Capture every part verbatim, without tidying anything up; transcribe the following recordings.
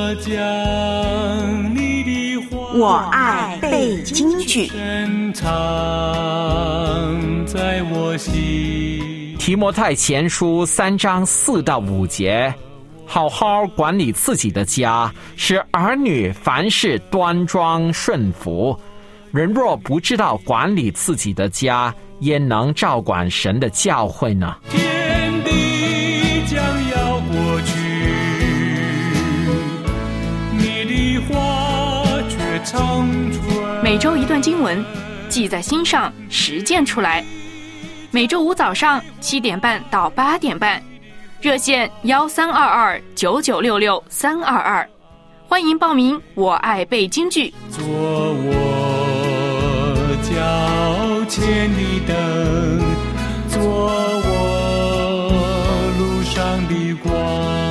我爱背京剧。 提摩太前书三章四到五节，好好管理自己的家，使儿女凡事端庄顺服。人若不知道管理自己的家，焉能照管神的教会呢？ 天地将要过去，你的话却长存。 每周一段经文，记在心上，实践出来。每周五早上七点半到八点半，热线幺三二二九九六六三二二，欢迎报名。我爱背京剧， 做我脚前的灯，做我路上的光。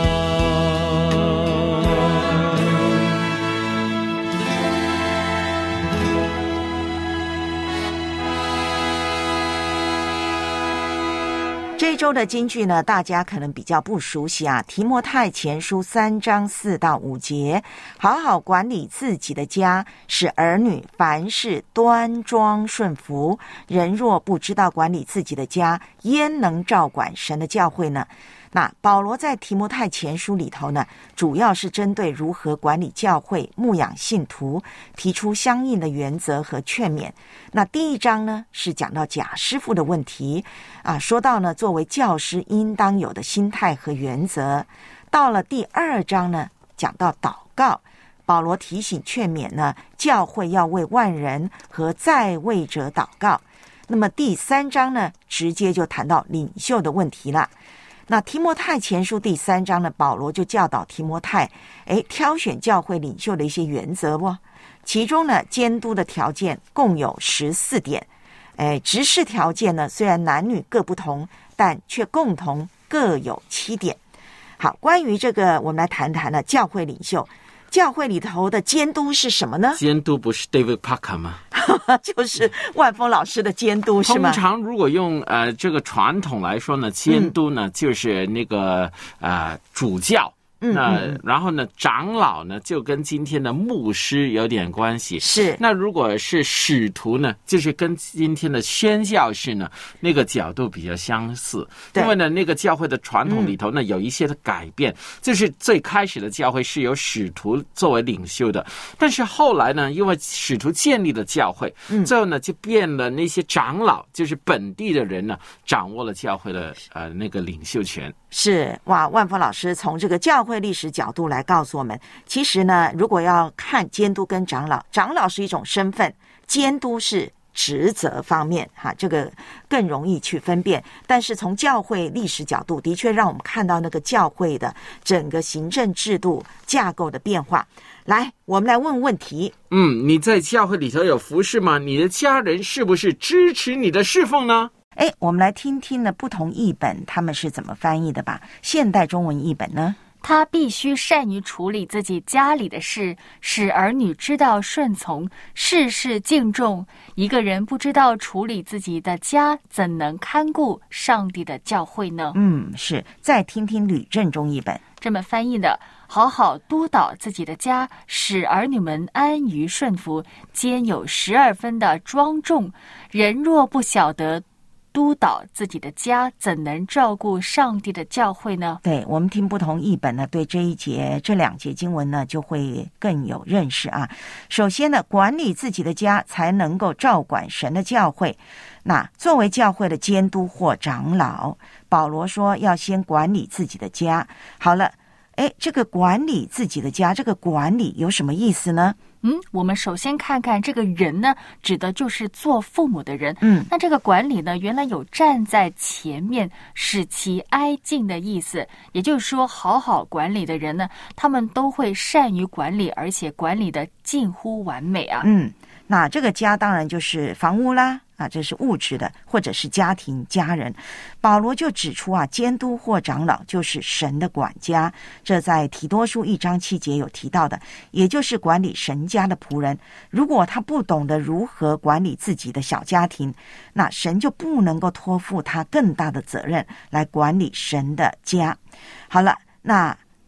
这周的金句呢，大家可能比较不熟悉啊。提摩太前书三章四到五节，好好管理自己的家，使儿女凡事端庄顺服。人若不知道管理自己的家，焉能照管神的教会呢？那保罗在提摩太前书里头呢，主要是针对如何管理教会、牧养信徒，提出相应的原则和劝勉。那第一章呢，是讲到假师傅的问题啊，说到呢，作为教师应当有的心态和原则。到了第二章呢，讲到祷告，保罗提醒劝勉呢，教会要为万人和在位者祷告。那么第三章呢，直接就谈到领袖的问题了。那提摩太前书第三章呢，保罗就教导提摩太，诶，挑选教会领袖的一些原则哦。其中呢，监督的条件共有十四点，诶，执事条件呢，虽然男女各不同，但却共同各有七点。好，关于这个，我们来谈谈呢，教会领袖。教会里头的监督是什么呢？ 监督不是 David Parker 吗？ 就是万峰老师的监督是吗？ 通常如果用呃这个传统来说呢，监督呢、嗯、就是那个呃主教。那然后呢，长老呢就跟今天的牧师有点关系。 是。 那如果是使徒呢，就是跟今天的宣教士呢，那个角度比较相似。因为呢，那个教会的传统里头呢、嗯、有一些的改变，就是最开始的教会是由使徒作为领袖的，但是后来呢，因为使徒建立了教会，嗯，最后呢就变了那些长老，就是本地的人呢，掌握了教会的呃那个领袖权。 是，哇，万峰老师从这个教会历史角度来告诉我们，其实呢，如果要看监督跟长老，长老是一种身份，监督是职责方面，哈，这个更容易去分辨。但是从教会历史角度，的确让我们看到那个教会的整个行政制度架构的变化。来，我们来问问题。 嗯，你在教会里头有服事吗？你的家人是不是支持你的侍奉呢？ 哎，我们来听听呢不同译本他们是怎么翻译的吧。现代中文译本呢， 他必须善于处理自己家里的事，使儿女知道顺从，事事敬重。一个人不知道处理自己的家，怎能看顾上帝的教会呢？ 嗯，是。再听听吕正中译本这么翻译的：好好督导自己的家，使儿女们安于顺服，兼有十二分的庄重。人若不晓得督导自己的家，怎能照顾上帝的教会呢？ 对，我们听不同译本呢，对这一节这两节经文呢就会更有认识啊。首先呢，管理自己的家才能够照管神的教会。那作为教会的监督或长老，保罗说要先管理自己的家。好了，哎，这个管理自己的家，这个管理有什么意思呢？ 嗯，我们首先看看这个人呢，指的就是做父母的人。 嗯， 那这个管理呢，原来有站在前面，使其挨近的意思。也就是说，好好管理的人呢，他们都会善于管理，而且管理的近乎完美啊。 嗯，那这个家当然就是房屋啦。啊，这是物质的，或者是家庭家人。保罗就指出啊，监督或长老就是神的管家，这在提多书一章七节有提到的，也就是管理神家的仆人。如果他不懂得如何管理自己的小家庭，那神就不能够托付他更大的责任来管理神的家。好了，那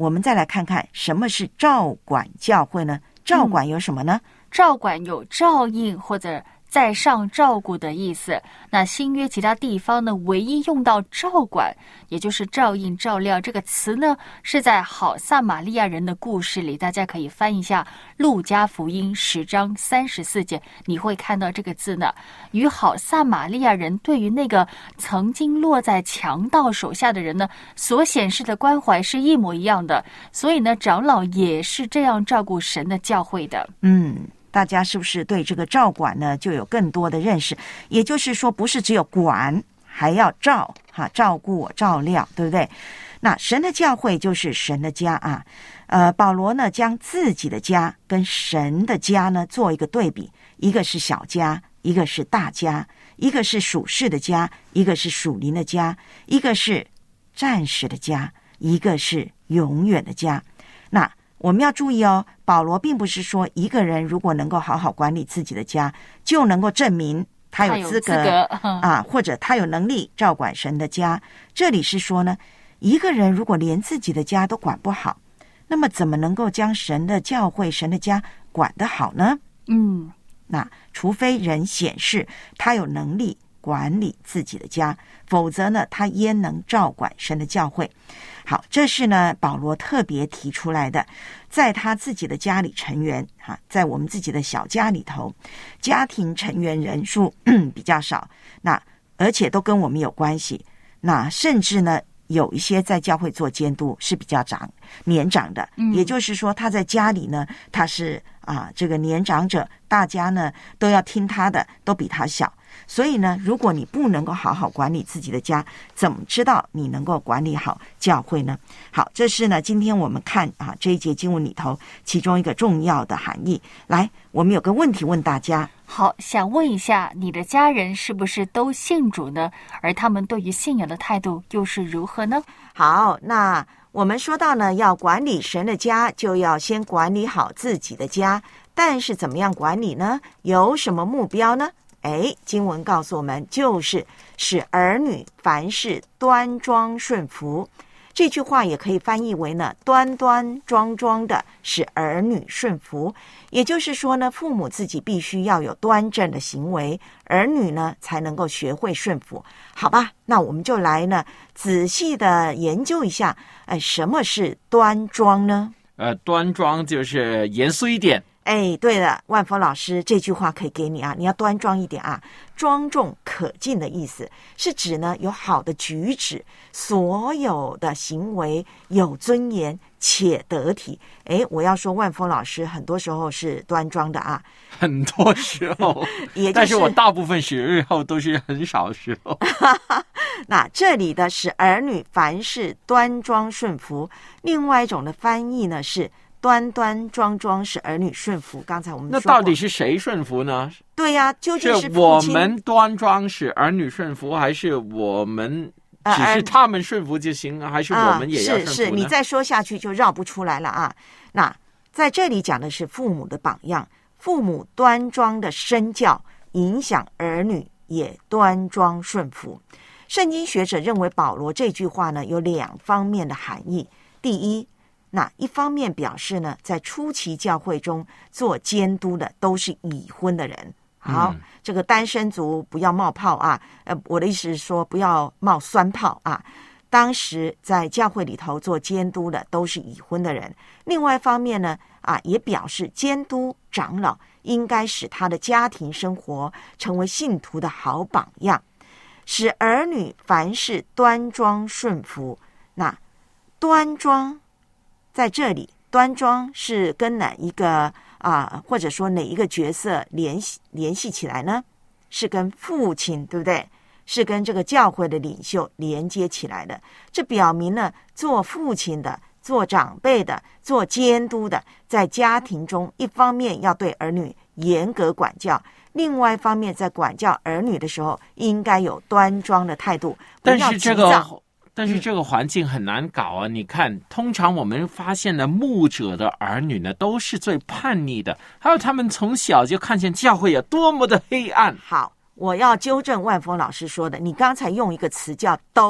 我们再来看看什么是照管教会呢？照管有什么呢？ 嗯、照管有照应或者在上照顾的意思。那新约其他地方呢，唯一用到照管，也就是照应、照料这个词呢，是在好撒玛利亚人的故事里。大家可以翻一下路加福音十章三十四节，你会看到这个字呢，与好撒玛利亚人对于那个曾经落在强盗手下的人呢，所显示的关怀是一模一样的。所以呢，长老也是这样照顾神的教会的。 嗯。大家是不是对这个照管呢就有更多的认识？也就是说，不是只有管，还要照哈，照顾照料，对不对？那神的教会就是神的家啊。呃，保罗呢将自己的家跟神的家呢做一个对比，一个是小家，一个是大家，一个是属世的家，一个是属灵的家，一个是暂时的家，一个是永远的家。那我们要注意哦，保罗并不是说一个人如果能够好好管理自己的家，就能够证明他有资格, 他有资格啊，或者他有能力照管神的家。这里是说呢，一个人如果连自己的家都管不好，那么怎么能够将神的教会、神的家管得好呢？ 嗯， 那除非人显示他有能力管理自己的家，否则呢，他焉能照管神的教会？好，这是呢保罗特别提出来的，在他自己的家里成员哈，在我们自己的小家里头，家庭成员人数比较少，那而且都跟我们有关系，那甚至呢有一些在教会做监督是比较长年长的， 嗯、 也就是说他在家里呢他是啊这个年长者，大家呢都要听他的，都比他小。所以呢，如果你不能够好好管理自己的家，怎么知道你能够管理好教会呢？好，这是呢今天我们看啊这一节经文里头其中一个重要的含义。来，我们有个问题问大家。 好，想问一下，你的家人是不是都信主呢？而他们对于信仰的态度又是如何呢？ 好，那我们说到呢，要管理神的家，就要先管理好自己的家。但是怎么样管理呢？有什么目标呢？哎，经文告诉我们，就是使儿女凡事端庄顺服。这句话也可以翻译为呢，端端庄庄的使儿女顺服。也就是说呢，父母自己必须要有端正的行为，儿女呢才能够学会顺服。好吧，那我们就来呢仔细的研究一下，哎，什么是端庄呢？ 呃，端庄就是严肃一点。 哎，对了，万峰老师，这句话可以给你啊，你要端庄一点啊，庄重可敬的意思是指呢有好的举止，所有的行为有尊严且得体。哎，我要说万峰老师很多时候是端庄的啊， 很多时候， 也就是、 但是我大部分时候都是很少时候。 那这里的使儿女凡事端庄顺服，另外一种的翻译呢是端端庄庄使儿女顺服。刚才我们说那到底是谁顺服呢？ 对呀、啊，究竟是是我们端庄使儿女顺服，还是我们只是他们顺服就行，呃、还是我们也要顺服呢？ 是是，你再说下去就绕不出来了啊。那在这里讲的是父母的榜样，父母端庄的身教影响儿女也端庄顺服。圣经学者认为保罗这句话呢有两方面的含义。第一，那一方面表示呢，在初期教会中做监督的都是已婚的人。好、嗯，这个单身族不要冒泡啊！呃，我的意思是说，不要冒酸泡啊。当时在教会里头做监督的都是已婚的人。另外一方面呢，啊，也表示监督长老应该使他的家庭生活成为信徒的好榜样，使儿女凡事端庄顺服。那端庄在这里，端庄是跟哪一个啊，或者说哪一个角色联系联系起来呢？是跟父亲，对不对？是跟这个教会的领袖连接起来的。这表明呢，做父亲的、做长辈的、做监督的，在家庭中，一方面要对儿女严格管教，另外一方面在管教儿女的时候，应该有端庄的态度，不要急躁。 但是这个但是这个环境很难搞啊！你看，通常我们发现呢，牧者的儿女呢都是最叛逆的，还有他们从小就看见教会有多么的黑暗。 好，我要纠正万峰老师说的，你刚才用一个词叫都，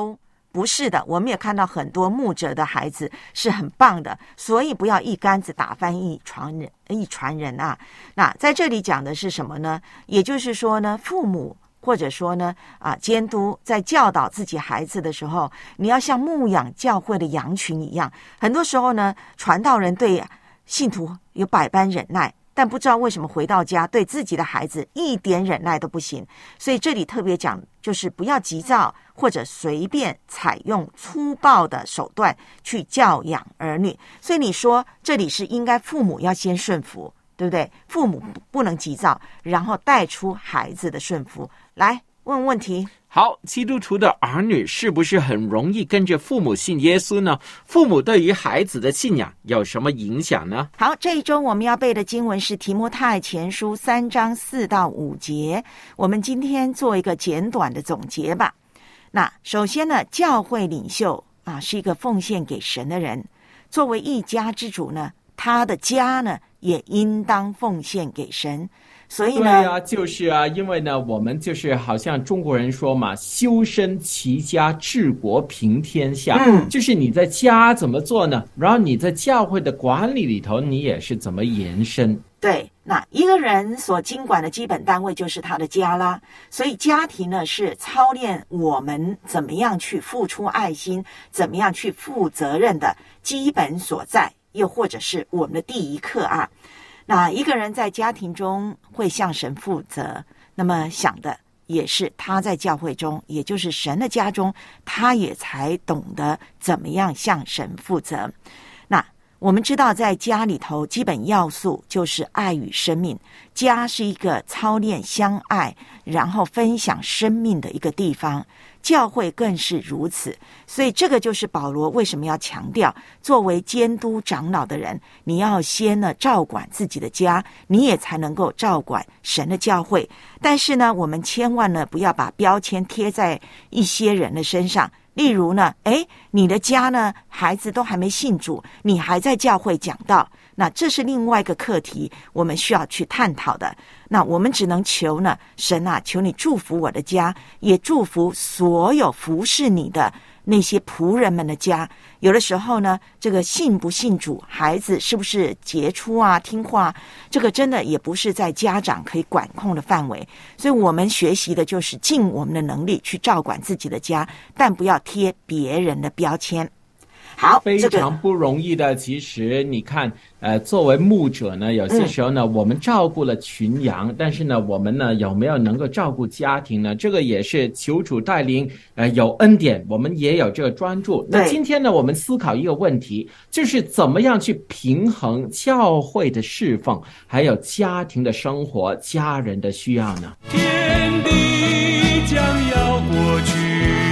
不是的，我们也看到很多牧者的孩子是很棒的，所以不要一竿子打翻一船人，一船人啊。那在这里讲的是什么呢？也就是说呢，父母或者说呢啊，监督在教导自己孩子的时候，你要像牧养教会的羊群一样。很多时候呢，传道人对信徒有百般忍耐，但不知道为什么回到家对自己的孩子一点忍耐都不行。所以这里特别讲，就是不要急躁或者随便采用粗暴的手段去教养儿女。所以你说这里是应该父母要先顺服，对不对？父母不能急躁，然后带出孩子的顺服。来问问题。 好，基督徒的儿女是不是很容易跟着父母信耶稣呢？父母对于孩子的信仰有什么影响呢？ 好，这一周我们要背的经文是提摩太前书三章四到五节。我们今天做一个简短的总结吧。那首先呢，教会领袖啊是一个奉献给神的人，作为一家之主呢，他的家呢也应当奉献给神。所以呢， 对啊，就是啊，因为呢，我们就是好像中国人说嘛，修身齐家治国平天下。嗯，就是你在家怎么做呢？然后你在教会的管理里头，你也是怎么延伸？ 对，那一个人所经管的基本单位就是他的家啦。所以家庭呢，是操练我们怎么样去付出爱心，怎么样去负责任的基本所在，又或者是我们的第一课啊。那一个人在家庭中会向神负责，那么想的也是他在教会中，也就是神的家中，他也才懂得怎么样向神负责。那我们知道在家里头基本要素就是爱与生命，家是一个操练相爱然后分享生命的一个地方，教会更是如此。所以这个就是保罗为什么要强调，作为监督长老的人，你要先呢照管自己的家，你也才能够照管神的教会。但是呢，我们千万呢不要把标签贴在一些人的身上。例如呢，诶，你的家呢，孩子都还没信主，你还在教会讲道，那这是另外一个课题，我们需要去探讨的。那我们只能求呢，神啊，求你祝福我的家，也祝福所有服侍你的那些仆人们的家。有的时候呢，这个信不信主，孩子是不是杰出啊、听话，这个真的也不是在家长可以管控的范围。所以我们学习的就是尽我们的能力去照管自己的家，但不要贴别人的标签。好， 非常不容易的。其实你看，呃，作为牧者呢，有些时候呢，嗯、我们照顾了群羊，但是呢，我们呢有没有能够照顾家庭呢？这个也是求主带领，呃，有恩典，我们也有这个专注。那今天呢，我们思考一个问题，就是怎么样去平衡教会的侍奉，还有家庭的生活、家人的需要呢？ 天地将要过去，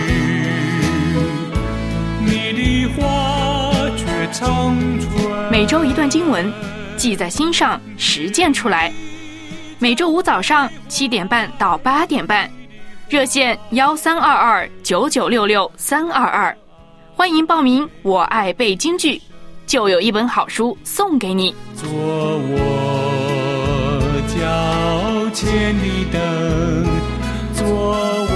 每周一段经文，记在心上，实践出来。每周五早上七点半到八点半，热线幺三二二九九六六三二二，欢迎报名。我爱背京剧，就有一本好书送给你。 做我脚前的灯，做